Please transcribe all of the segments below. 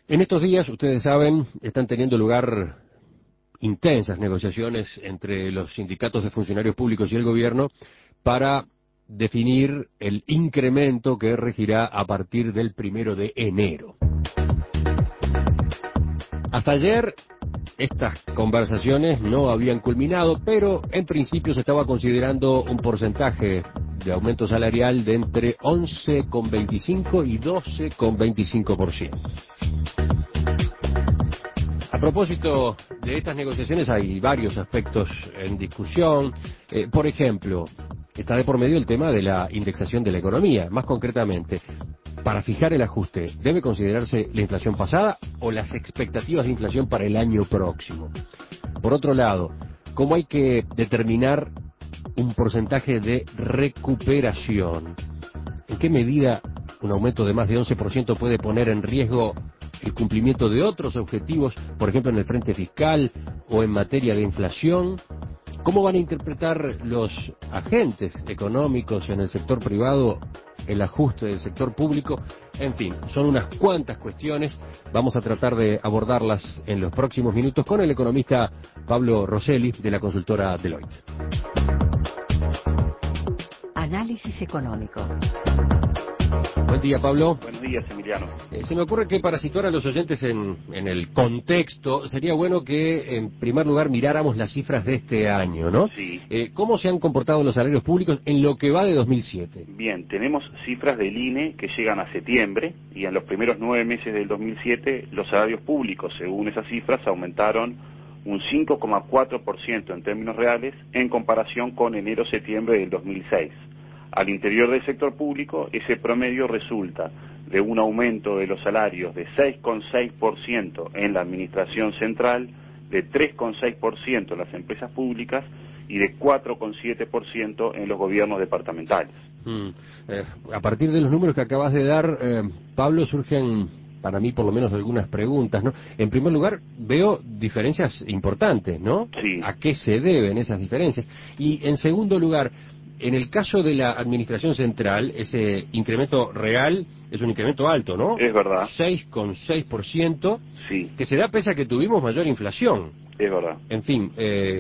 En estos días, ustedes saben, están teniendo lugar intensas negociaciones entre los sindicatos de funcionarios públicos y el gobierno para definir el incremento que regirá a partir del 1 de enero. Hasta ayer, estas conversaciones no habían culminado, pero en principio se estaba considerando un porcentaje de aumento salarial de entre 11,25 y 12,25%. A propósito de estas negociaciones hay varios aspectos en discusión. Por ejemplo, está de por medio el tema de la indexación de la economía. Más concretamente, para fijar el ajuste, ¿debe considerarse la inflación pasada o las expectativas de inflación para el año próximo? Por otro lado, ¿cómo hay que determinar un porcentaje de recuperación? ¿En qué medida un aumento de más de 11% puede poner en riesgo el cumplimiento de otros objetivos, por ejemplo en el frente fiscal o en materia de inflación? ¿Cómo van a interpretar los agentes económicos en el sector privado el ajuste del sector público? En fin, son unas cuantas cuestiones. Vamos a tratar de abordarlas en los próximos minutos con el economista Pablo Rosselli de la consultora Deloitte. Análisis económico. Buen día, Pablo. Buenos días, Emiliano. Se me ocurre que para situar a los oyentes en el contexto, sería bueno que, en primer lugar, miráramos las cifras de este año, ¿no? Sí. ¿Cómo se han comportado los salarios públicos en lo que va de 2007? Bien, tenemos cifras del INE que llegan a septiembre y en los primeros 9 meses del 2007 los salarios públicos, según esas cifras, aumentaron un 5,4% en términos reales en comparación con enero-septiembre del 2006. Al interior del sector público, ese promedio resulta de un aumento de los salarios de 6,6% en la administración central, de 3,6% en las empresas públicas y de 4,7% en los gobiernos departamentales. A partir de los números que acabas de dar, Pablo, surgen para mí por lo menos algunas preguntas, ¿no? En primer lugar, veo diferencias importantes, ¿no? Sí. ¿A qué se deben esas diferencias? Y en segundo lugar, en el caso de la administración central, ese incremento real es un incremento alto, ¿no? Es verdad. 6,6%, Sí. que se da pese a que tuvimos mayor inflación. Es verdad. En fin,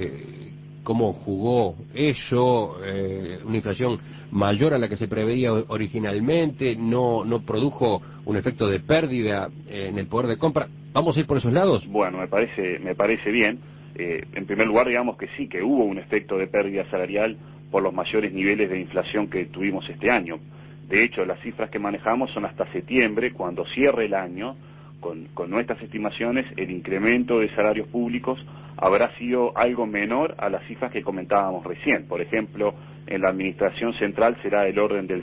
¿cómo jugó eso? Una inflación mayor a la que se preveía originalmente, no produjo un efecto de pérdida en el poder de compra. ¿Vamos a ir por esos lados? Bueno, me parece bien. En primer lugar, digamos que sí, que hubo un efecto de pérdida salarial por los mayores niveles de inflación que tuvimos este año. De hecho, las cifras que manejamos son hasta septiembre, cuando cierre el año. Con nuestras estimaciones, el incremento de salarios públicos habrá sido algo menor a las cifras que comentábamos recién. Por ejemplo, en la administración central será del orden del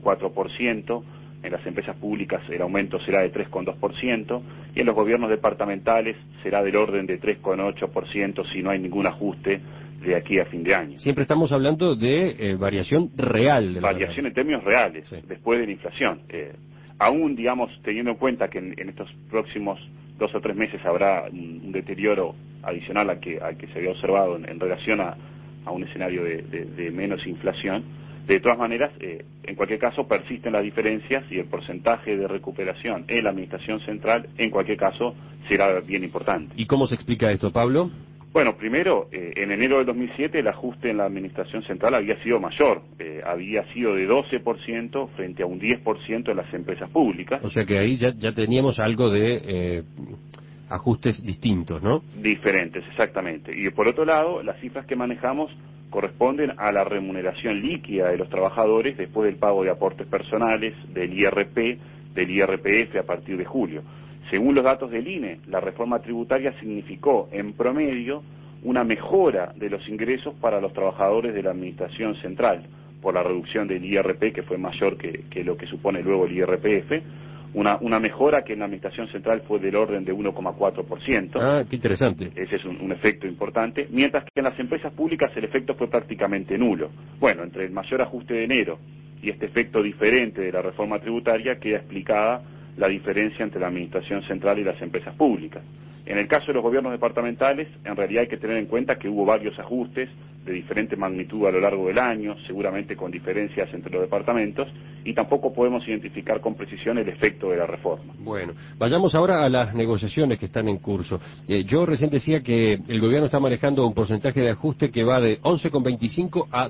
6,4%, en las empresas públicas el aumento será de 3,2%, y en los gobiernos departamentales será del orden de 3,8% si no hay ningún ajuste de aquí a fin de año. Siempre estamos hablando de variación real. Variación en términos reales, sí, después de la inflación. Aún, digamos, teniendo en cuenta que en estos próximos 2 o 3 meses habrá un deterioro adicional al que se había observado en relación a un escenario de menos inflación, de todas maneras, en cualquier caso persisten las diferencias y el porcentaje de recuperación en la administración central, en cualquier caso, será bien importante. ¿Y cómo se explica esto, Pablo? Bueno, primero, en enero del 2007 el ajuste en la administración central había sido mayor, había sido de 12% frente a un 10% en las empresas públicas. O sea que ahí ya teníamos algo de ajustes distintos, ¿no? Diferentes, exactamente. Y por otro lado, las cifras que manejamos corresponden a la remuneración líquida de los trabajadores después del pago de aportes personales, del IRP, del IRPF a partir de julio. Según los datos del INE, la reforma tributaria significó, en promedio, una mejora de los ingresos para los trabajadores de la administración central, por la reducción del IRP, que fue mayor que lo que supone luego el IRPF, una mejora que en la administración central fue del orden de 1,4%. Ah, qué interesante. Ese es un efecto importante, mientras que en las empresas públicas el efecto fue prácticamente nulo. Bueno, entre el mayor ajuste de enero y este efecto diferente de la reforma tributaria queda explicada la diferencia entre la administración central y las empresas públicas. En el caso de los gobiernos departamentales, en realidad hay que tener en cuenta que hubo varios ajustes de diferente magnitud a lo largo del año, seguramente con diferencias entre los departamentos, y tampoco podemos identificar con precisión el efecto de la reforma. Bueno, vayamos ahora a las negociaciones que están en curso. Yo recién decía que el gobierno está manejando un porcentaje de ajuste que va de 11,25 a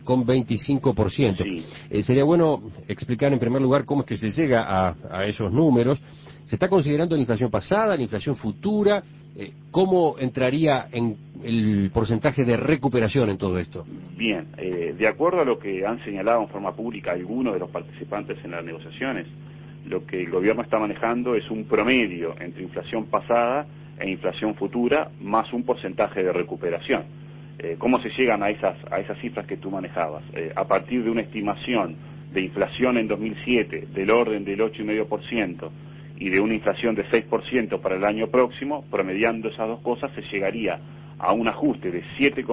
12,25%. Sí. Sería bueno explicar en primer lugar cómo es que se llega a esos números. ¿Se está considerando la inflación pasada, la inflación futura? ¿Cómo entraría en el porcentaje de recuperación en todo esto? Bien, de acuerdo a lo que han señalado en forma pública algunos de los participantes en las negociaciones, lo que el gobierno está manejando es un promedio entre inflación pasada e inflación futura más un porcentaje de recuperación. ¿Cómo se llegan a esas cifras que tú manejabas? A partir de una estimación de inflación en 2007 del orden del 8,5%, y de una inflación de 6% para el año próximo, promediando esas dos cosas, se llegaría a un ajuste de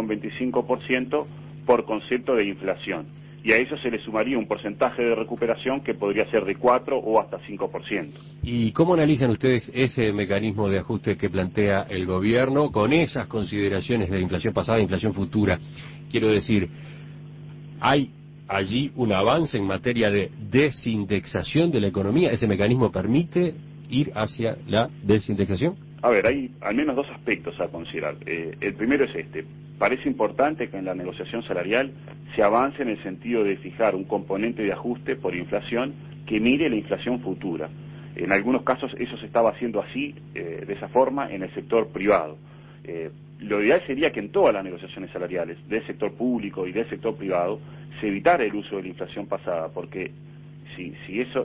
7,25% por concepto de inflación. Y a eso se le sumaría un porcentaje de recuperación que podría ser de 4 o hasta 5%. ¿Y cómo analizan ustedes ese mecanismo de ajuste que plantea el gobierno con esas consideraciones de inflación pasada e inflación futura? Quiero decir, ¿hay allí un avance en materia de desindexación de la economía? ¿Ese mecanismo permite ir hacia la desindexación? A ver, hay al menos dos aspectos a considerar. El primero es este. Parece importante que en la negociación salarial se avance en el sentido de fijar un componente de ajuste por inflación que mire la inflación futura. En algunos casos eso se estaba haciendo así, de esa forma, en el sector privado. Lo ideal sería que en todas las negociaciones salariales, del sector público y del sector privado, se evitara el uso de la inflación pasada, porque si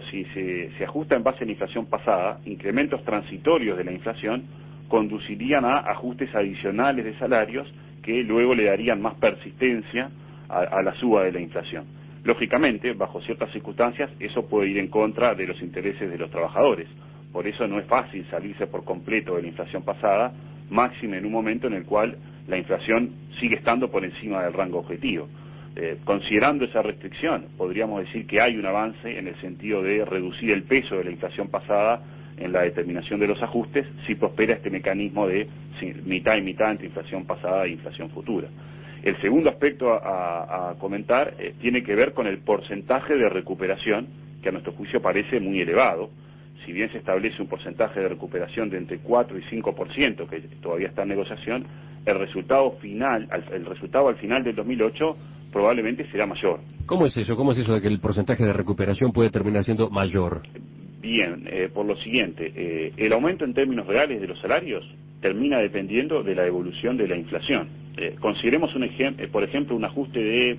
se ajusta en base a la inflación pasada, incrementos transitorios de la inflación conducirían a ajustes adicionales de salarios que luego le darían más persistencia a la suba de la inflación. Lógicamente, bajo ciertas circunstancias, eso puede ir en contra de los intereses de los trabajadores. Por eso no es fácil salirse por completo de la inflación pasada, máxime en un momento en el cual la inflación sigue estando por encima del rango objetivo. Considerando esa restricción, podríamos decir que hay un avance en el sentido de reducir el peso de la inflación pasada en la determinación de los ajustes si prospera este mecanismo de mitad y mitad entre inflación pasada e inflación futura. El segundo aspecto a comentar tiene que ver con el porcentaje de recuperación, que a nuestro juicio parece muy elevado. Si bien se establece un porcentaje de recuperación de entre 4 y 5%, que todavía está en negociación, el resultado al final del 2008 probablemente será mayor. ¿Cómo es eso? ¿Cómo es eso de que el porcentaje de recuperación puede terminar siendo mayor? Bien, por lo siguiente, el aumento en términos reales de los salarios termina dependiendo de la evolución de la inflación. Consideremos por ejemplo, un ajuste de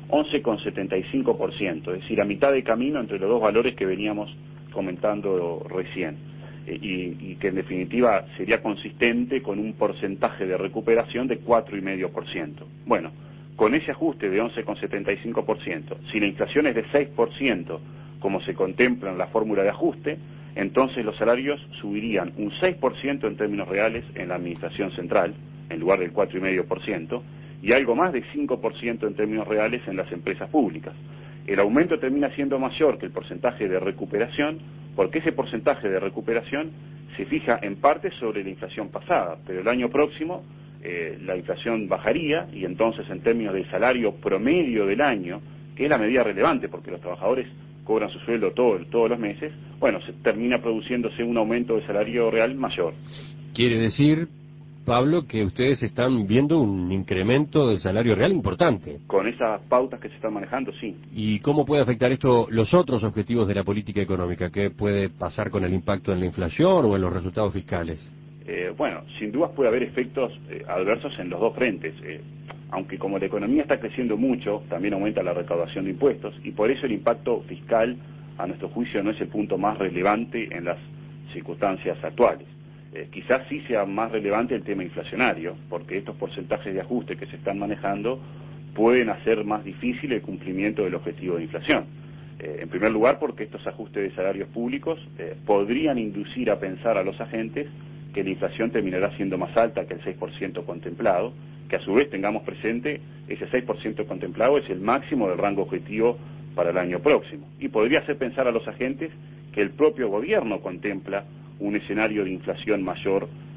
11,75%, es decir, a mitad de camino entre los dos valores que veníamos comentando recién, y que en definitiva sería consistente con un porcentaje de recuperación de 4,5%. Bueno, con ese ajuste de 11,75%, si la inflación es de 6%, como se contempla en la fórmula de ajuste, entonces los salarios subirían un 6% en términos reales en la administración central, en lugar del 4,5%, y algo más de 5% en términos reales en las empresas públicas. El aumento termina siendo mayor que el porcentaje de recuperación, porque ese porcentaje de recuperación se fija en parte sobre la inflación pasada, pero el año próximo la inflación bajaría, y entonces en términos de salario promedio del año, que es la medida relevante porque los trabajadores cobran su sueldo todos los meses, bueno, se termina produciéndose un aumento de salario real mayor. Quiere decir, Pablo, que ustedes están viendo un incremento del salario real importante. Con esas pautas que se están manejando, sí. ¿Y cómo puede afectar esto los otros objetivos de la política económica? ¿Qué puede pasar con el impacto en la inflación o en los resultados fiscales? Bueno, sin dudas puede haber efectos adversos en los dos frentes. Aunque como la economía está creciendo mucho, también aumenta la recaudación de impuestos, y por eso el impacto fiscal, a nuestro juicio, no es el punto más relevante en las circunstancias actuales. Quizás sí sea más relevante el tema inflacionario, porque estos porcentajes de ajuste que se están manejando pueden hacer más difícil el cumplimiento del objetivo de inflación. En primer lugar, porque estos ajustes de salarios públicos podrían inducir a pensar a los agentes que la inflación terminará siendo más alta que el 6% contemplado, que a su vez tengamos presente ese 6% contemplado es el máximo del rango objetivo para el año próximo. Y podría hacer pensar a los agentes que el propio gobierno contempla un escenario de inflación mayor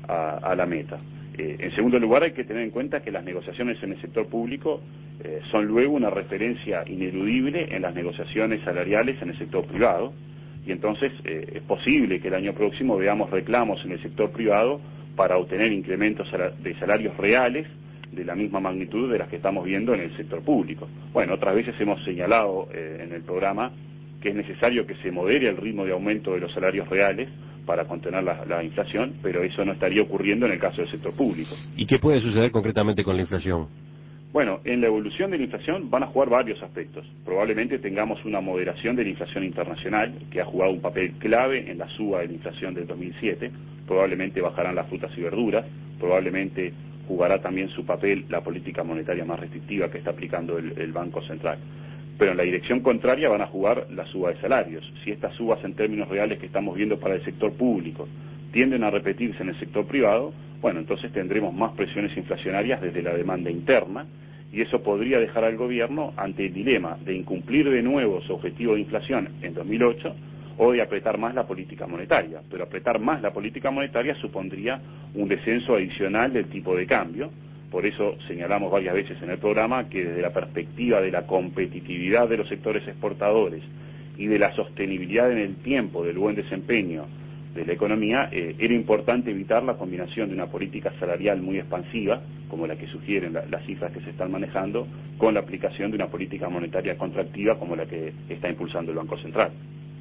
a la meta. En segundo lugar, hay que tener en cuenta que las negociaciones en el sector público son luego una referencia ineludible en las negociaciones salariales en el sector privado, y entonces es posible que el año próximo veamos reclamos en el sector privado para obtener incrementos de salarios reales de la misma magnitud de las que estamos viendo en el sector público. Bueno, otras veces hemos señalado en el programa que es necesario que se modere el ritmo de aumento de los salarios reales para contener la inflación, pero eso no estaría ocurriendo en el caso del sector público. ¿Y qué puede suceder concretamente con la inflación? Bueno, en la evolución de la inflación van a jugar varios aspectos. Probablemente tengamos una moderación de la inflación internacional, que ha jugado un papel clave en la suba de la inflación del 2007. Probablemente bajarán las frutas y verduras, probablemente jugará también su papel la política monetaria más restrictiva que está aplicando el Banco Central. Pero en la dirección contraria van a jugar la suba de salarios. Si estas subas en términos reales que estamos viendo para el sector público tienden a repetirse en el sector privado, bueno, entonces tendremos más presiones inflacionarias desde la demanda interna, y eso podría dejar al gobierno ante el dilema de incumplir de nuevo su objetivo de inflación en 2008 o de apretar más la política monetaria. Pero apretar más la política monetaria supondría un descenso adicional del tipo de cambio. Por eso señalamos varias veces en el programa que desde la perspectiva de la competitividad de los sectores exportadores y de la sostenibilidad en el tiempo del buen desempeño de la economía, era importante evitar la combinación de una política salarial muy expansiva, como la que sugieren las cifras que se están manejando, con la aplicación de una política monetaria contractiva como la que está impulsando el Banco Central.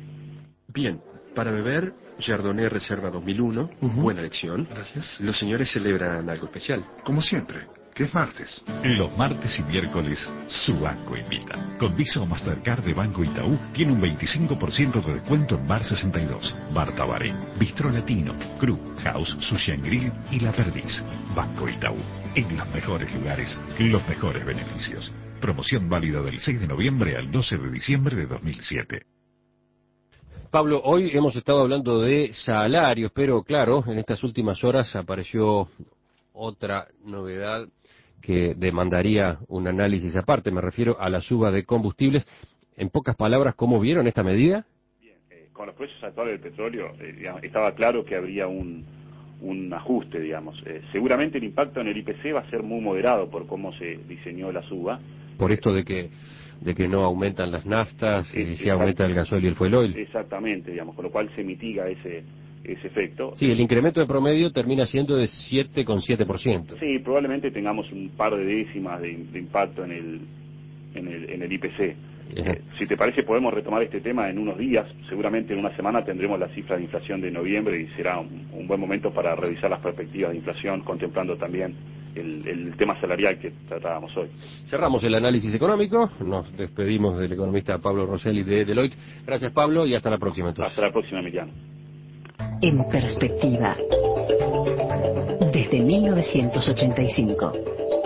Bien, para beber, Chardonnay Reserva 2001, buena elección. Gracias. Los señores celebran algo especial. Como siempre, que es martes. Los martes y miércoles, su banco invita. Con Visa o Mastercard de Banco Itaú, tiene un 25% de descuento en Bar 62, Bar Tabaré, Bistro Latino, Cru, House, Sushi and Grill y La Perdiz. Banco Itaú, en los mejores lugares, los mejores beneficios. Promoción válida del 6 de noviembre al 12 de diciembre de 2007. Pablo, hoy hemos estado hablando de salarios, pero claro, en estas últimas horas apareció otra novedad que demandaría un análisis aparte. Me refiero a la suba de combustibles. En pocas palabras, ¿cómo vieron esta medida? Bien, con los precios actuales del petróleo, estaba claro que habría un ajuste, digamos. Seguramente el impacto en el IPC va a ser muy moderado por cómo se diseñó la suba. Por esto de que no aumentan las naftas y sí aumenta el gasoil y el fuel oil. Exactamente, digamos, con lo cual se mitiga ese efecto. Sí, el incremento de promedio termina siendo de 7,7%. Sí, probablemente tengamos un par de décimas de impacto en el IPC. Si te parece, podemos retomar este tema en unos días. Seguramente en una semana tendremos la cifra de inflación de noviembre y será un buen momento para revisar las perspectivas de inflación, contemplando también el tema salarial que tratábamos hoy. Cerramos el análisis económico. Nos despedimos del economista Pablo Rosselli de Deloitte. Gracias, Pablo, y hasta la próxima entonces. Hasta la próxima, Emiliano. En perspectiva. Desde 1985.